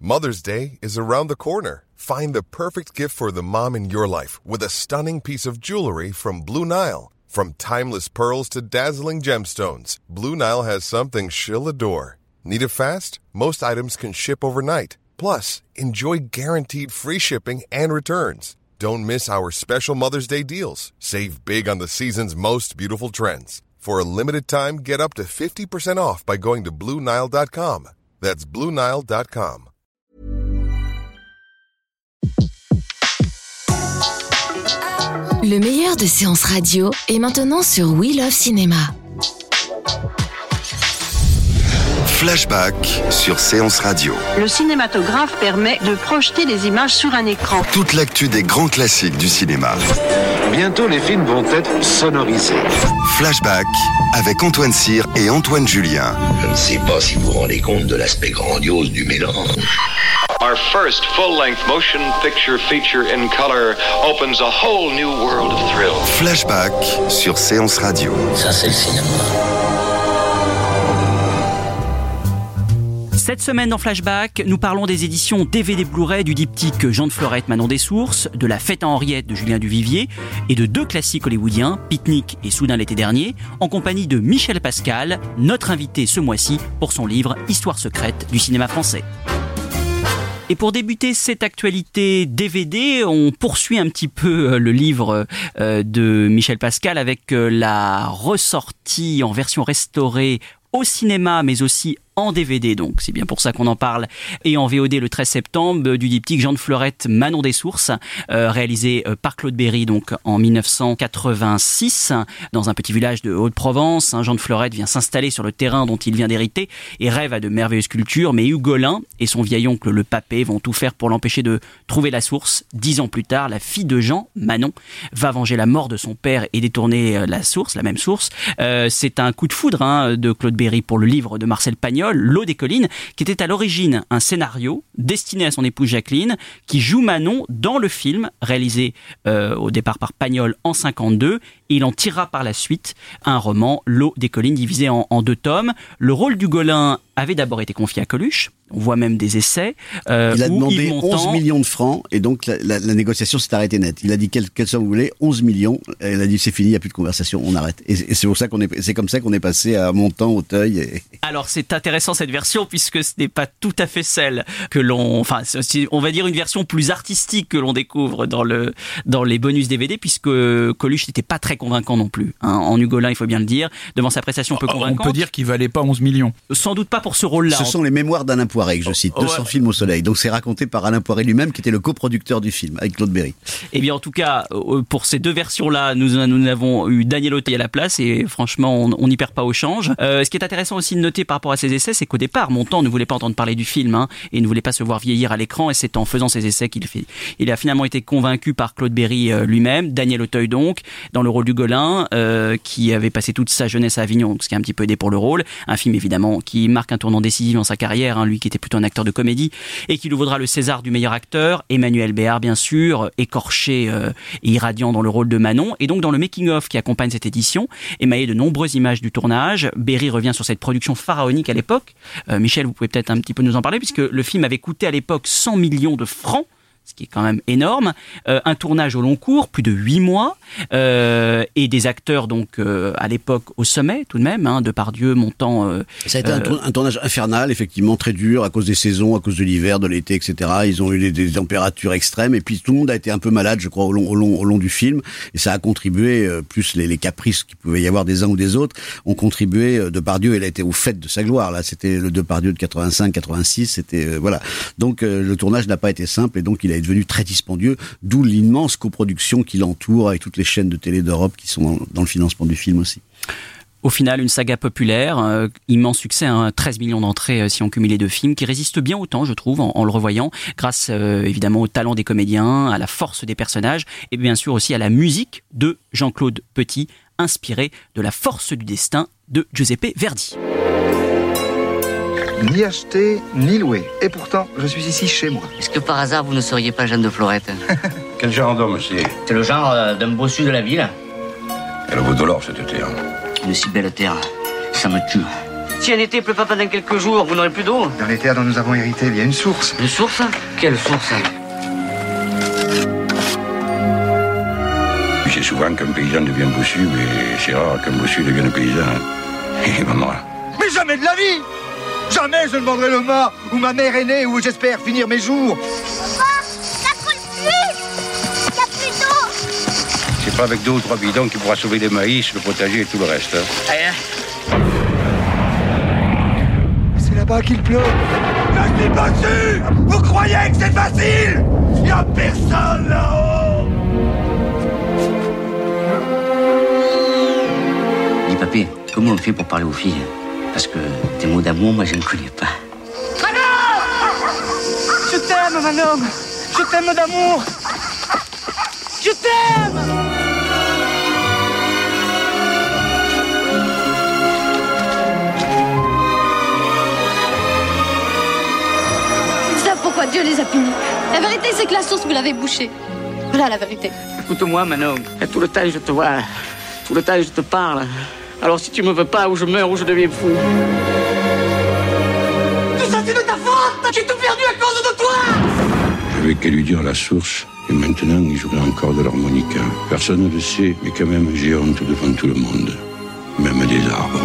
Mother's Day is around the corner. Find the perfect gift for the mom in your life with a stunning piece of jewelry from Blue Nile. From timeless pearls to dazzling gemstones, Blue Nile has something she'll adore. Need it fast? Most items can ship overnight. Plus, enjoy guaranteed free shipping and returns. Don't miss our special Mother's Day deals. Save big on the season's most beautiful trends. For a limited time, get up to 50% off by going to BlueNile.com. That's BlueNile.com. Le meilleur de séances radio est maintenant sur We Love Cinéma. Flashback sur Séance Radio. Le cinématographe permet de projeter des images sur un écran. Toute l'actu des grands classiques du cinéma. Bientôt, les films vont être sonorisés. Flashback avec Antoine Cyr et Antoine Julien. Je ne sais pas si vous vous rendez compte de l'aspect grandiose du mélange. Our first full-length motion picture feature in color opens a whole new world of thrill. Flashback sur Séance Radio. Ça, c'est le cinéma. Cette semaine dans Flashback, nous parlons des éditions DVD Blu-ray du diptyque Jean de Florette, Manon des Sources, de La Fête à Henriette de Julien Duvivier et de 2 classiques hollywoodiens, Picnic et Soudain l'été dernier, en compagnie de Michel Pascal, notre invité ce mois-ci pour son livre Histoire secrète du cinéma français. Et pour débuter cette actualité DVD, on poursuit un petit peu le livre de Michel Pascal avec la ressortie en version restaurée au cinéma, mais aussi en DVD, donc c'est bien pour ça qu'on en parle, et en VOD le 13 septembre du diptyque Jean de Florette, Manon des Sources, réalisé par Claude Berry donc en 1986 dans un petit village de Haute-Provence. Jean de Florette vient s'installer sur le terrain dont il vient d'hériter et rêve à de merveilleuses cultures, mais Hugolin et son vieil oncle le Papé vont tout faire pour l'empêcher de trouver la source. 10 ans plus tard, la fille de Jean, Manon, va venger la mort de son père et détourner la source, la même source. C'est un coup de foudre de Claude Berry pour le livre de Marcel Pagnol, L'eau des collines, qui était à l'origine un scénario destiné à son épouse Jacqueline, qui joue Manon dans le film réalisé au départ par Pagnol en 52. Il en tirera par la suite un roman, L'eau des collines, divisé en 2 tomes. Le rôle d'Hugolin avait d'abord été confié à Coluche. On voit même des essais. Il a demandé 11 millions de francs et donc la négociation s'est arrêtée net. Il a dit quelle somme vous voulez, 11 millions. Elle a dit c'est fini, il n'y a plus de conversation, on arrête. Et c'est pour ça c'est comme ça qu'on est passé à Montand, Auteuil. Alors c'est intéressant cette version puisque ce n'est pas tout à fait celle que on va dire une version plus artistique que l'on découvre dans les bonus DVD, puisque Coluche n'était pas très convaincant non plus. En Hugolin, il faut bien le dire, devant sa prestation peu convaincante. On peut dire qu'il valait pas 11 millions. Sans doute pas pour ce rôle-là. Ce sont les mémoires d'Alain Poiré que je cite, 200 films au soleil. Donc c'est raconté par Alain Poiré lui-même qui était le coproducteur du film avec Claude Berry. Eh bien en tout cas, pour ces 2 versions-là, nous avons eu Daniel Auteuil à la place et franchement on n'y perd pas au change. Ce qui est intéressant aussi de noter par rapport à ces essais, c'est qu'au départ, Montand ne voulait pas entendre parler du film et ne voulait pas se voir vieillir à l'écran, et c'est en faisant ces essais il a finalement été convaincu par Claude Berry lui-même, Daniel Auteuil donc, dans le rôle d'Hugolin, qui avait passé toute sa jeunesse à Avignon, ce qui a un petit peu aidé pour le rôle. Un film évidemment qui marque un tournant décisif dans sa carrière, lui qui était plutôt un acteur de comédie, et qui lui vaudra le César du meilleur acteur. Emmanuel Béard bien sûr, écorché et irradiant dans le rôle de Manon. Et donc dans le making-of qui accompagne cette édition, émaillé de nombreuses images du tournage, Berry revient sur cette production pharaonique à l'époque. Michel, vous pouvez peut-être un petit peu nous en parler, puisque le film avait coûté à l'époque 100 millions de francs, ce qui est quand même énorme, un tournage au long cours, plus de 8 mois, et des acteurs donc à l'époque au sommet tout de même, Depardieu, Montand. Ça a été un tournage infernal, effectivement très dur à cause des saisons, à cause de l'hiver, de l'été, etc. Ils ont eu des températures extrêmes et puis tout le monde a été un peu malade, je crois, au long du film, et ça a contribué, plus les caprices qu'il pouvait y avoir des uns ou des autres, ont contribué. Depardieu, il a été au fait de sa gloire là, c'était le Depardieu de 85-86, c'était voilà. Donc le tournage n'a pas été simple et donc il est devenu très dispendieux, d'où l'immense coproduction qui l'entoure avec toutes les chaînes de télé d'Europe qui sont dans le financement du film aussi. Au final, une saga populaire, immense succès, 13 millions d'entrées si on cumule les 2 films, qui résiste bien au temps, je trouve, en le revoyant, grâce évidemment au talent des comédiens, à la force des personnages, et bien sûr aussi à la musique de Jean-Claude Petit, inspirée de La force du destin de Giuseppe Verdi. Ni acheté, ni loué. Et pourtant, je suis ici chez moi. Est-ce que par hasard, vous ne seriez pas Jeanne de Florette? Quel genre d'homme c'est? C'est le genre d'un bossu de la ville. Elle vaut de l'or cet été. Une si belle terre, ça me tue. Si un été pleut pas pendant quelques jours, vous n'aurez plus d'eau. Dans les terres dont nous avons hérité, il y a une source. Une source? Quelle source? C'est souvent qu'un paysan devient bossu, mais c'est rare qu'un bossu devienne paysan. Et maman. Mais jamais de la vie! Jamais je ne vendrai le mât où ma mère est née, où j'espère finir mes jours. C'est pas avec 2 ou 3 bidons qu'il pourra sauver les maïs, le potager et tout le reste. C'est là-bas qu'il pleut. Je suis bossu! Vous croyez que c'est facile? Y a personne là-haut! Dis papy, comment on fait pour parler aux filles? Parce que des mots d'amour, moi je ne connais pas. Manon! Je t'aime, Manon! Je t'aime d'amour! Je t'aime! Ils savent pourquoi Dieu les a punis. La vérité, c'est que la source, vous l'avez bouchée. Voilà la vérité. Écoute-moi, Manon. Tout le temps, je te vois. Tout le temps, je te parle. Alors si tu me veux pas, ou je meurs, ou je deviens fou. Tout ça, c'est de ta faute! J'ai tout perdu à cause de toi! J'avais qu'à lui dire la source, et maintenant il jouerait encore de l'harmonica. Personne ne le sait, mais quand même j'ai honte devant tout le monde, même des arbres.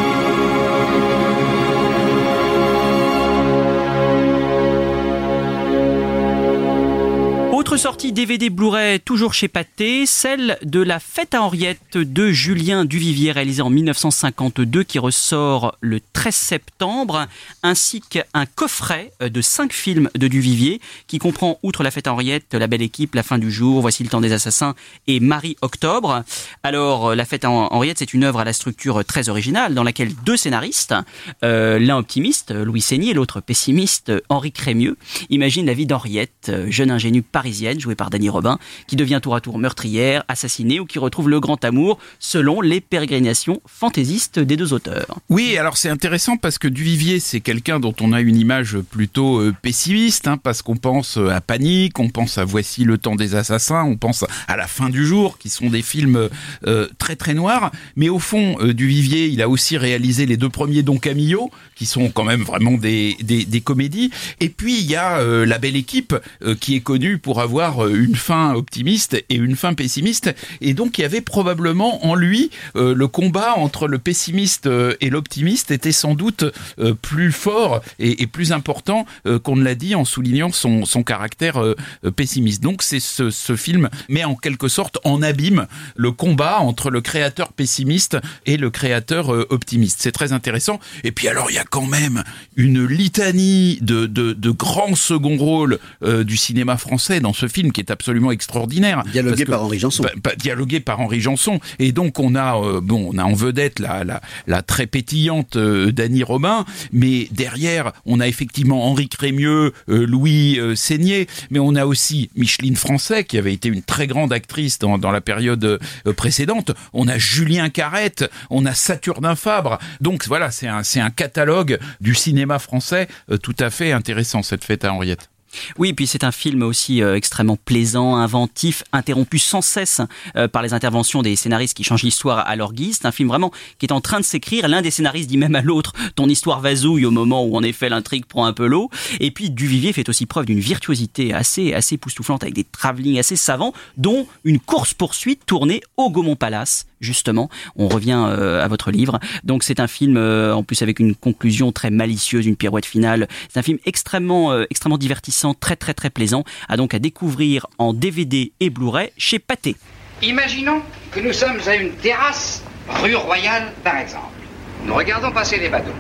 Autre sortie DVD Blu-ray toujours chez Pathé, celle de La Fête à Henriette de Julien Duvivier, réalisée en 1952, qui ressort le 13 septembre, ainsi qu'un coffret de 5 films de Duvivier, qui comprend, outre La Fête à Henriette, La Belle Équipe, La Fin du Jour, Voici le Temps des Assassins et Marie-Octobre. Alors, La Fête à Henriette, c'est une œuvre à la structure très originale, dans laquelle 2 scénaristes, l'un optimiste, Louis Seigny, et l'autre pessimiste, Henri Crémieux, imaginent la vie d'Henriette, jeune ingénue parisienne, jouée par Dany Robin, qui devient tour à tour meurtrière, assassinée ou qui retrouve le grand amour selon les pérégrinations fantaisistes des 2 auteurs. Oui, alors c'est intéressant parce que Duvivier, c'est quelqu'un dont on a une image plutôt pessimiste, parce qu'on pense à Panique, on pense à Voici le Temps des Assassins, on pense à La Fin du Jour, qui sont des films très très noirs. Mais au fond, Duvivier, il a aussi réalisé les 2 premiers Don Camillo, qui sont quand même vraiment des comédies. Et puis il y a La Belle Équipe, qui est connue pour avoir une fin optimiste et une fin pessimiste, et donc il y avait probablement en lui le combat entre le pessimiste et l'optimiste était sans doute plus fort et plus important qu'on ne l'a dit, en soulignant son caractère pessimiste. Donc c'est ce film met en quelque sorte en abîme le combat entre le créateur pessimiste et le créateur optimiste. C'est très intéressant. Et puis alors il y a quand même une litanie de grands second rôles du cinéma français dans ce film qui est absolument extraordinaire. Dialogué par Henri Janson. Dialogué par Henri Janson. Et donc on a en vedette la très pétillante Dany Robin, mais derrière on a effectivement Henri Crémieux, Louis Seigny, mais on a aussi Micheline Français qui avait été une très grande actrice dans la période précédente. On a Julien Carrette, on a Saturnin Fabre. Donc voilà, c'est un catalogue du cinéma français tout à fait intéressant, cette Fête à Henriette. Oui, puis c'est un film aussi extrêmement plaisant, inventif, interrompu sans cesse par les interventions des scénaristes qui changent l'histoire à leur guise. C'est un film vraiment qui est en train de s'écrire. L'un des scénaristes dit même à l'autre « ton histoire vasouille » au moment où en effet l'intrigue prend un peu l'eau. Et puis Duvivier fait aussi preuve d'une virtuosité assez époustouflante avec des travelling assez savants, dont une course-poursuite tournée au Gaumont Palace. Justement, on revient à votre livre. Donc c'est un film en plus avec une conclusion très malicieuse, une pirouette finale. C'est un film extrêmement divertissant, très très très plaisant, à découvrir en DVD et Blu-ray chez Pathé. Imaginons que nous sommes à une terrasse, rue Royale par exemple. Nous regardons passer les bateaux.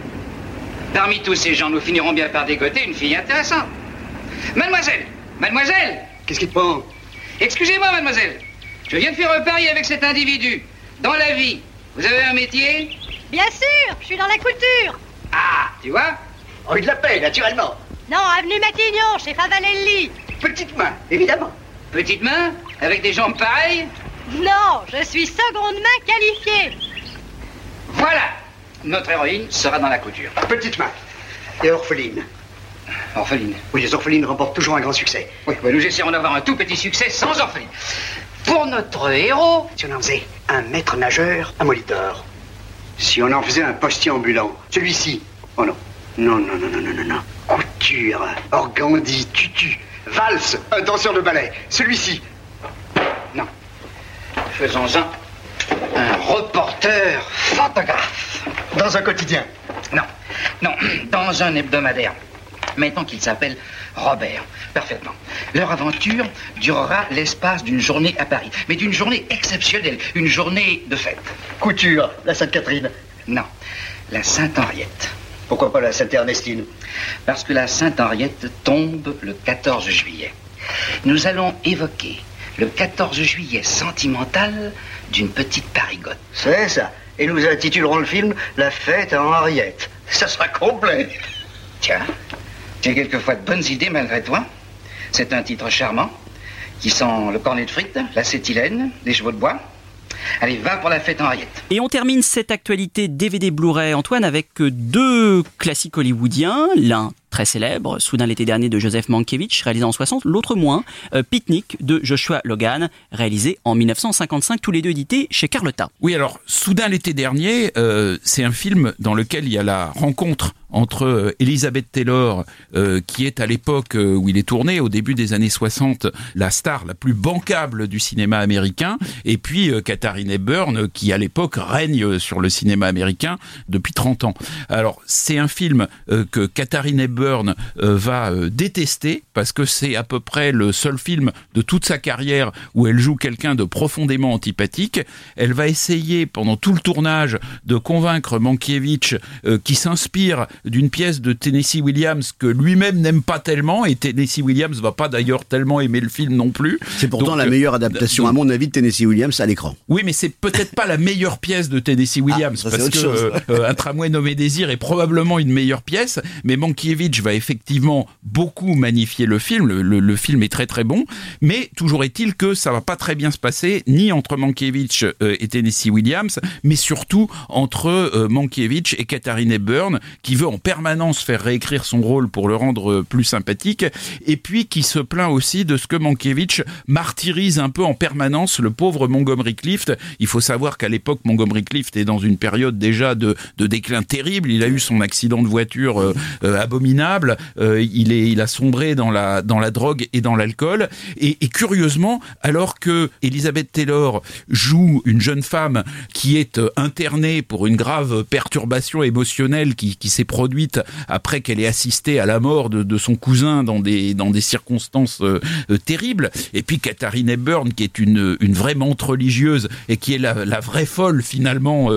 Parmi tous ces gens, nous finirons bien par dégoter une fille intéressante. Mademoiselle, Qu'est-ce qui te prend? Excusez-moi mademoiselle, je viens de faire un pari avec cet individu. Dans la vie, vous avez un métier? Bien sûr, je suis dans la culture. Ah, tu vois? Rue de la Paix, naturellement. Non, avenue Matignon, chez Favalelli. Petite main, évidemment. Petite main? Avec des jambes pareilles? Non, je suis seconde main qualifiée. Voilà, notre héroïne sera dans la couture. Petite main. Et orpheline. Orpheline? Oui, les orphelines remportent toujours un grand succès. Oui, nous essaierons d'avoir un tout petit succès sans orpheline. Pour notre héros... Si on en faisait un maître nageur à Molitor. Si on en faisait un postier ambulant, celui-ci. Oh non. Non. Couture, organdi, tutu, valse, un danseur de ballet. Celui-ci. Non. Faisons-en un reporter photographe. Dans un quotidien. Non, dans un hebdomadaire. Mettons qu'il s'appelle Robert. Parfaitement. Leur aventure durera l'espace d'une journée à Paris. Mais d'une journée exceptionnelle. Une journée de fête. Couture, la Sainte-Catherine. Non, la Sainte-Henriette. Pourquoi pas la Sainte-Ernestine? Parce que la Sainte-Henriette tombe le 14 juillet. Nous allons évoquer le 14 juillet sentimental d'une petite parigote. C'est ça. Et nous intitulerons le film La fête à Henriette. Ça sera complet. Tiens, tu as quelquefois de bonnes idées malgré toi. C'est un titre charmant qui sent le cornet de frites, l'acétylène, les chevaux de bois. Allez, va pour la fête Henriette. Et on termine cette actualité DVD Blu-ray, Antoine, avec deux classiques hollywoodiens. L'un très célèbre, Soudain l'été dernier de Joseph Mankiewicz, réalisé en 60, l'autre moins, Picnic de Joshua Logan, réalisé en 1955, tous les deux édités chez Carlotta. Oui, alors, Soudain l'été dernier, c'est un film dans lequel il y a la rencontre entre Elizabeth Taylor, qui est à l'époque où il est tourné, au début des années 60, la star la plus bancable du cinéma américain, et puis Katharine Hepburn, qui à l'époque règne sur le cinéma américain depuis 30 ans. Alors, c'est un film que Katharine Hepburn va détester, parce que c'est à peu près le seul film de toute sa carrière où elle joue quelqu'un de profondément antipathique. Elle va essayer pendant tout le tournage de convaincre Mankiewicz, qui s'inspire d'une pièce de Tennessee Williams que lui-même n'aime pas tellement, et Tennessee Williams va pas d'ailleurs tellement aimer le film non plus. C'est pourtant la meilleure adaptation, à mon avis, de Tennessee Williams à l'écran. Oui, mais c'est peut-être pas la meilleure pièce de Tennessee Williams, parce que Un tramway nommé Désir est probablement une meilleure pièce, mais Mankiewicz va effectivement beaucoup magnifier le film. Le film est très très bon, mais toujours est-il que ça va pas très bien se passer, ni entre Mankiewicz et Tennessee Williams, mais surtout entre Mankiewicz et Katharine Hepburn, qui veut en permanence faire réécrire son rôle pour le rendre plus sympathique, et puis qui se plaint aussi de ce que Mankiewicz martyrise un peu en permanence le pauvre Montgomery Clift. Il faut savoir qu'à l'époque, Montgomery Clift est dans une période déjà de déclin terrible. Il a eu son accident de voiture abominable. Il a sombré dans la drogue et dans l'alcool. Et curieusement, alors que Elizabeth Taylor joue une jeune femme qui est internée pour une grave perturbation émotionnelle qui s'est produite après qu'elle ait assisté à la mort de son cousin dans des circonstances terribles, et puis Katharine Hepburn, qui est une vraie menthe religieuse et qui est la vraie folle finalement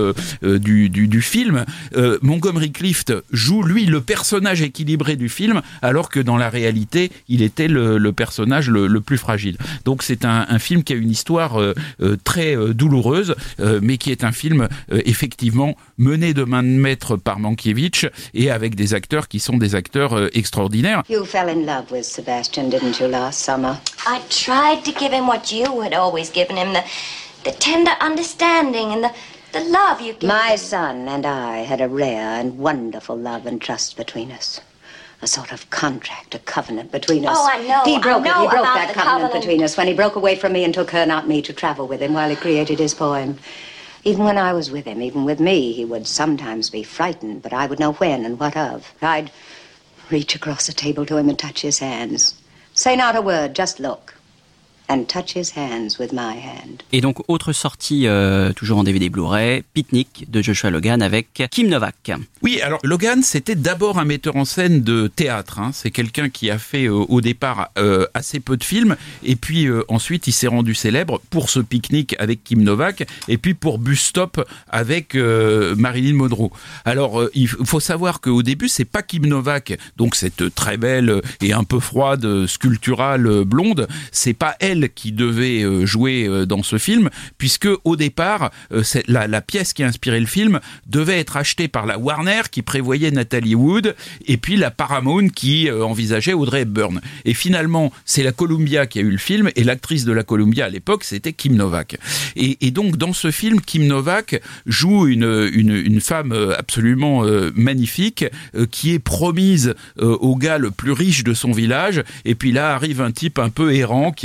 du film, Montgomery Clift joue lui le personnage équilibré du film, alors que dans la réalité il était le personnage le plus fragile. Donc c'est un film qui a une histoire très douloureuse, mais qui est un film effectivement mené de main de maître par Mankiewicz, et avec des acteurs qui sont des acteurs extraordinaires. You fell in love with Sebastian, didn't you, last summer? I tried to give him what you had always given him, the tender understanding and the love you gave My son and I had a rare and wonderful love and trust between us. A sort of contract, a covenant between us. Oh, I know. He broke that covenant between us when he broke away from me and took her, not me, to travel with him while he created his poem. Even when I was with him, even with me, he would sometimes be frightened, but I would know when and what of. I'd reach across the table to him and touch his hands. Say not a word, just look. And touch his hands with my hand. Et donc, autre sortie, toujours en DVD Blu-ray, Picnic de Joshua Logan avec Kim Novak. Oui, alors Logan, c'était d'abord un metteur en scène de théâtre. C'est quelqu'un qui a fait au départ assez peu de films, et puis ensuite il s'est rendu célèbre pour ce Picnic avec Kim Novak, et puis pour Bus Stop avec Marilyn Monroe. Alors, il faut savoir qu'au début, c'est pas Kim Novak, donc cette très belle et un peu froide sculpturale blonde, c'est pas elle qui devait jouer dans ce film, puisque au départ, la pièce qui a inspiré le film devait être achetée par la Warner, qui prévoyait Natalie Wood, et puis la Paramount qui envisageait Audrey Hepburn. Et finalement, c'est la Columbia qui a eu le film, et l'actrice de la Columbia à l'époque, c'était Kim Novak. Et donc, dans ce film, Kim Novak joue une femme absolument magnifique, qui est promise au gars le plus riche de son village, et puis là arrive un type un peu errant, qui est incarné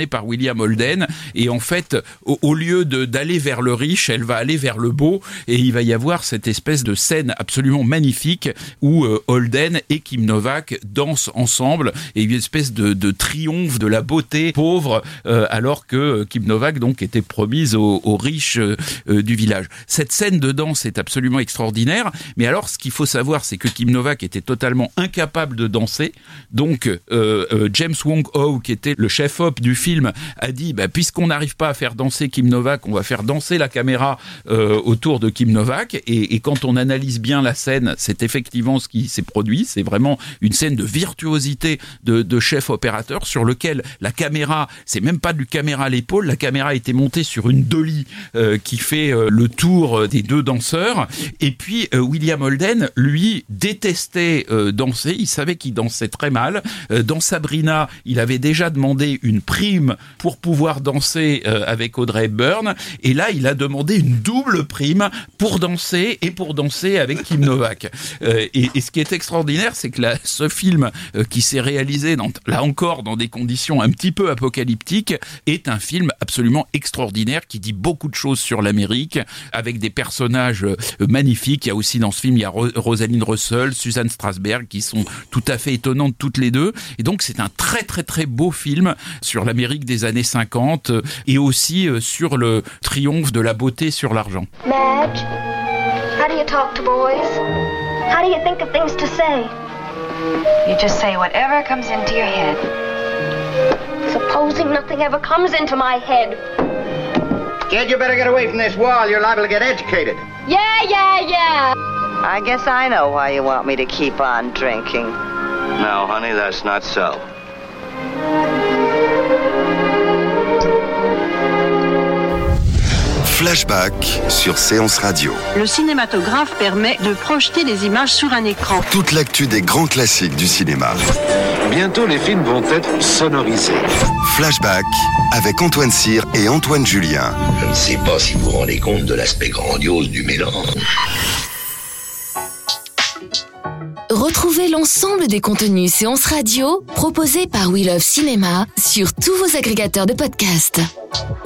incarné par William Holden. Et en fait, au lieu d'aller vers le riche, elle va aller vers le beau. Et il va y avoir cette espèce de scène absolument magnifique où Holden et Kim Novak dansent ensemble. Et une espèce de triomphe de la beauté pauvre, alors que Kim Novak donc était promise aux riches du village. Cette scène de danse est absolument extraordinaire. Mais alors, ce qu'il faut savoir, c'est que Kim Novak était totalement incapable de danser. Donc, James Wong-Ho, qui était le chef-op du film, a dit puisqu'on n'arrive pas à faire danser Kim Novak, on va faire danser la caméra autour de Kim Novak. Et quand on analyse bien la scène, c'est effectivement ce qui s'est produit. C'est vraiment une scène de virtuosité de chef opérateur sur lequel la caméra, c'est même pas du caméra à l'épaule, la caméra a été montée sur une dolly qui fait le tour des deux danseurs. Et puis William Holden, lui, détestait danser. Il savait qu'il dansait très mal. Dans Sabrina, il avait déjà demandé une prime pour pouvoir danser avec Audrey Hepburn. Et là, il a demandé une double prime pour danser et pour danser avec Kim Novak. Et ce qui est extraordinaire, c'est que ce film qui s'est réalisé, là encore, dans des conditions un petit peu apocalyptiques, est un film absolument extraordinaire qui dit beaucoup de choses sur l'Amérique, avec des personnages magnifiques. Il y a aussi dans ce film, il y a Rosalind Russell, Susan Strasberg, qui sont tout à fait étonnantes toutes les deux. Et donc, c'est un très très très beau film sur l'Amérique des années 50 et aussi sur le triomphe de la beauté sur l'argent. Madge, how do you talk to boys? How do you think of things to say? You just say whatever comes into your head. Supposing nothing ever comes into my head. Kid, you better get away from this wall. You're liable to get educated. Yeah. I guess I know why you want me to keep on drinking. No, honey, that's not so. Flashback sur Séance Radio. Le cinématographe permet de projeter des images sur un écran. Toute l'actu des grands classiques du cinéma. Bientôt, les films vont être sonorisés. Flashback avec Antoine Cyr et Antoine Julien. Je ne sais pas si vous vous rendez compte de l'aspect grandiose du mélange. Retrouvez l'ensemble des contenus Séance Radio proposés par We Love Cinéma sur tous vos agrégateurs de podcasts.